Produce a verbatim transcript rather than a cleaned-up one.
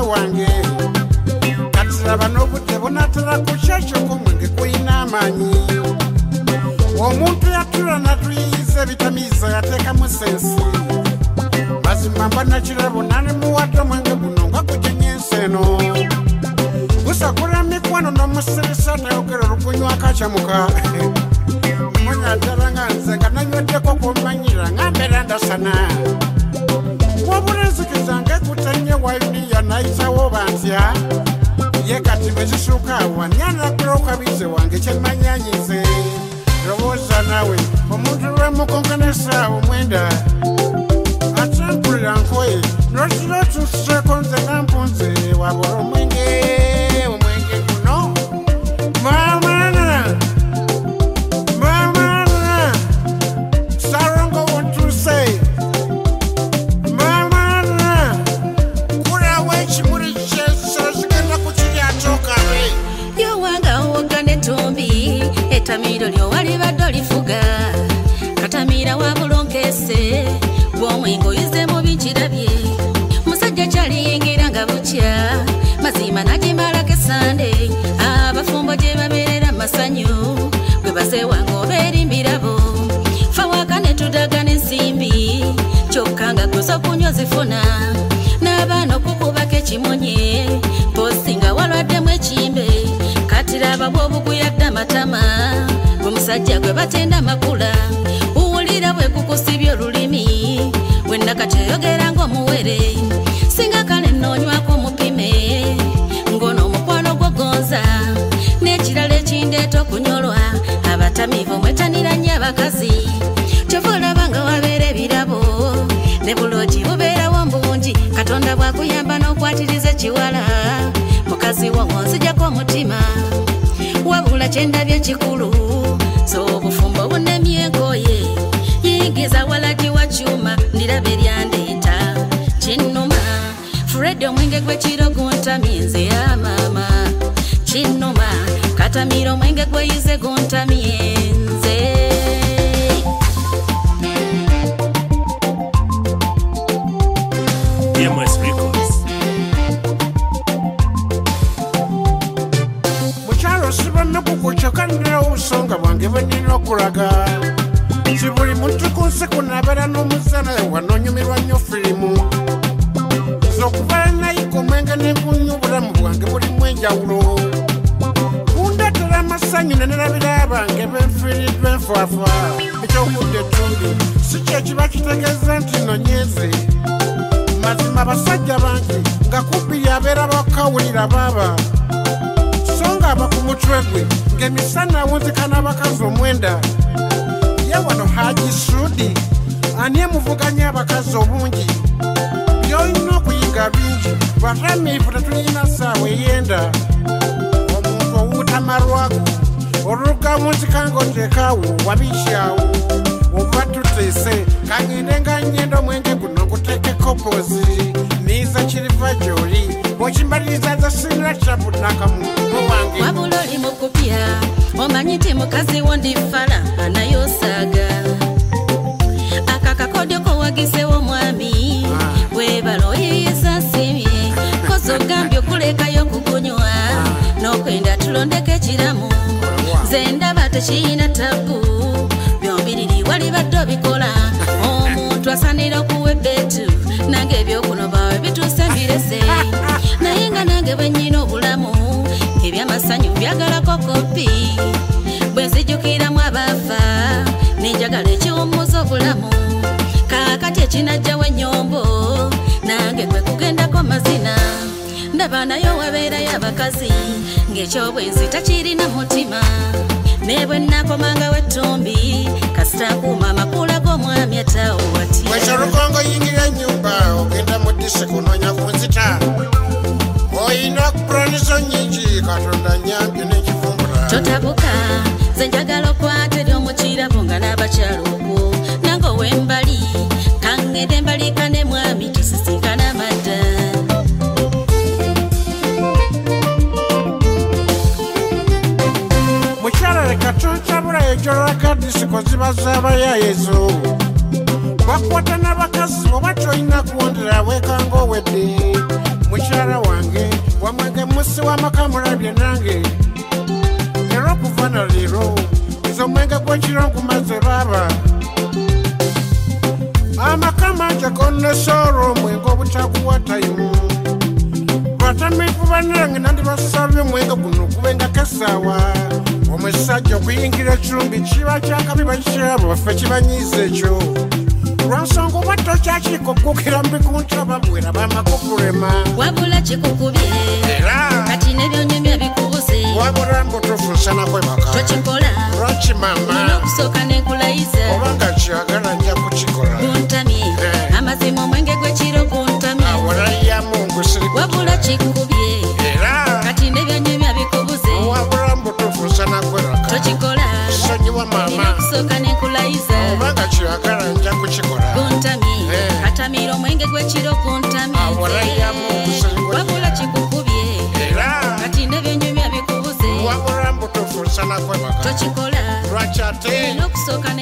wange katira bano budde bonatera kukyakyo kumwenge kuyina amanyi omuntu yatula natuyize bitamiza yateekamu sensi mazima mbana kirabo nane muwadde omwenge guno nga gujenye enseno gusakula mikwano n'omusirisa nayogera olukunywa akakyamuka munya ddala nga nze nga nanyweddeko kumanyira nga mbeera ndasana wabulenzikiriza ngekutenye wainiya nayitawo bantya ye kati bezisuka wanyanakula okabize wange kyemanyanyize lowooza nawe omuntu lwemukonkanesa omwenda atampulira nkoye nolkiro tususeko nze nampunze wabula omwenge omwenge guno mamana mamana sarongo wontuse mamana kulawo ekimuli kyensolo zigenda kukiryatokare yowanga wogane tombi etamiro lyowali badde olifuga katamira wabulonkeese bw'omwengo yize mu bikirabye musajja kyaliyingira nga bukya mazima nagimalako esande abafumbo gye babeerera masanyu gwe basewanga obeerimbirabo fawaka ne tudagana ensimbi kyokka nga guza okunywa zifuna n'abaana okukubako ekimonye posi nga walwaddemu ekimbe katiraba bw'obuguyadde amatama gwe musajja gwe batenda makula uwulira bwe kukusibya olulimi wenna katyeyogera ng'omuwere singa kale nnoonywako omupime ng'ono omukwano gwogonza n'ekirala ekindeeta okunyolwa abatamiivu mwetanira nnyo abakazi kyova olaba nga wabeera ebirabo ne buloogi bubeerawo mbungi katonda bw'akuyamba n'okwatiriza ekiwala mukazi wo nzijjako omutima wabula kyendabye ekikulu so obufumbo bunemye enkoye yingiza walagi wa kyuma ndirabe lyandeeta kinnuma Fred omwenge gw'ekiro guntamye nze ya maama kinnuma katamira omwenge gweyize guntamye nze D M S Records. mukyalo sibanna kukucyakanira obusonga bwange bwenina okulaga si buli muntu ku nsi kunabeera n'omuzana wanoonyumirwa nnyo firimu zokubeera nayika omwenge nengunya obulamu bwange bulimu enjawulo kundeetera amasanyu nenerabira abange benfiiriddwa enfaafa ekyokudda ettumbi si kye kiba kitegeeza nti nonyeeze mazima abasajja bange nga kubbiri abeera bakawulira baaba so nga aba ku mutwe gwe ng'emisana awunzikana abakazi omwenda ye wano Haji Sudi ani emuvuganya abakazi obungi byolina okuyiga bingi batamiivu tetulina ssaawa eyenda omuntu owutamarwago olugawunzika ng'oteekaawo wabikyawo oba tuteese kangende nga nnyenda omwenge guno nguteekeko pozi niiza kiriva gy'oli bw'okimbaliriza nza sinira kyabunakamu owange wabula oli mu kupya omanyi nti mukazi wo ndifala anayosaaga akakakodyo kowagisewo omwami webala oyiyiza nsimye kozi ogambye okulekayo okukunywa n'okwenda tulondeko ekiramu nze ndaba tekiyina tabu byombiriri wali badde obikola omuntu asanira okuwa ebbeetu nange ebyokuno bawe bituuse mbirese naye nga nange bwennyina obulamu ebyamasanyu byagalako kopi bwe nzijukiramu abaafa nenjagala ekiwummuza obulamu kaakati ekinajjawo ennyombo nange kwe kugendako mazina ndaba nayo wabeerayo abakazi ng'ekyobwenzi takirina mutima ne bwe nnakomangawo ettumbi kasita akuuma amakula g'omwami atawo wati wekyolukongo yingira ennyumba ogenda mu disi kunoonya ku nzita oyina pulanizo nnyingi katonda nnyambye n'ekivumbula totabuka nze njagala okwata eri omukirabo nga n'abakyalo okwo nange ow'embali kangende embalika ne mwami tusisinkana amadda mukyala leka tokyabula ejolaka disiko ziba z'abayayezo bakwata n'abakazi oba kyolina kuwondera weekanga owedde mukyala mukyala wange wamwenge musi w'amakamulabye nange era okuva na leero nze omwenge gw'ekiro nkumaze baaba amakama nje konnesoora omwenge obutakuwa tayimu batamiivu bannange nandibasabye omwenge guno okubenga kasaawa omusajja okuyingira ekirumbi kiba kyakabi bakyabo baffe kibanyiiza ekyo lwansonga oba tokyakiiko okukira mbi ku ntaba bwera bamakukulema wabula kikukubye era kati n'ebyonyumya bikubuze wabula mbutufunsana kwebaka tokikola lwaki mama nina okusooka nenkulayiza obanga kyagala nja kukikola guntamye amazima omwenge gw'ekiro guntamye awalayamungu siri wabula kikubye era kati n'ebyonyumya bikubuze wabula mbutufunsana kwebaka tokikola sonyiwa nina mama okusooka nenkulayiza obanga kyagala nja kukikola guntamye katamira omwenge gw'ekiro guntamye wabula kikukubye era kati n'ebyonyumya bikubuze wabula mbutufunsana kwebaka tokikola lwaki ate nina okusooka